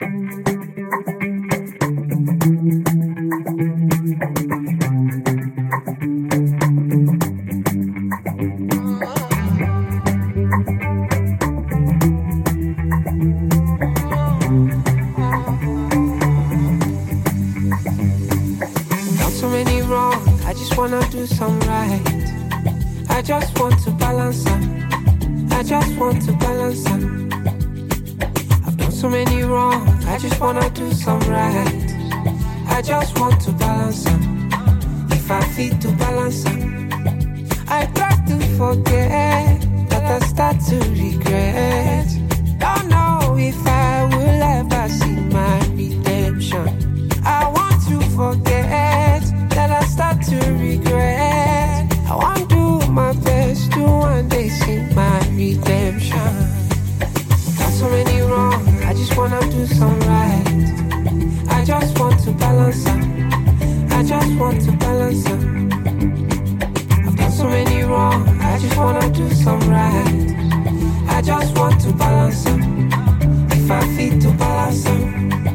Not so many wrong, I just wanna do some right. I just want to balance them. I just want to balance them. I've done so many wrong, I just wanna do some right. I just want to balance them. If I feel to balance them, I try to forget that I start to regret. Don't know if I will ever see my redemption. I want to forget that I start to regret. I want to do my best to one day see my redemption. Got so many wrong, I just wanna do some right. I just want to balance them. I just want to balance them. I've done so many wrong, I just wanna do some right. I just want to balance them. If I feel to balance them.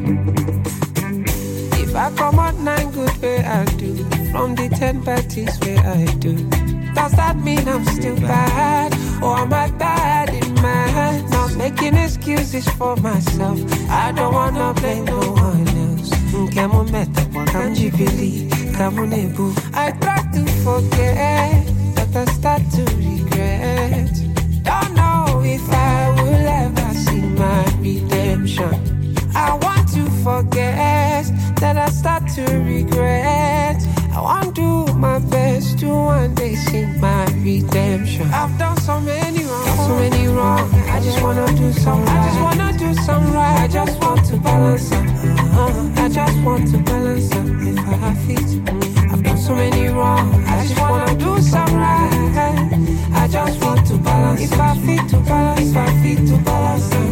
If I come out 9 good way I do, from the 10 bad things way I do, does that mean I'm still bad? Or am I bad in my head? Not making excuses for myself. I don't wanna blame no one else. Come on, better, can't you believe? Come on, Ebu. I try to forget, but I start to regret. Don't know if I will ever see my redemption. I want to forget that I start to regret. I want to do my best to one day see my redemption. I've done so many wrong, I just wanna do some right. I just wanna do some right. I just want to balance them. I just want to balance them. If I feel I've done so many wrong, I just wanna do some right. I just want to balance. If I feel to balance, if I feel to balance them.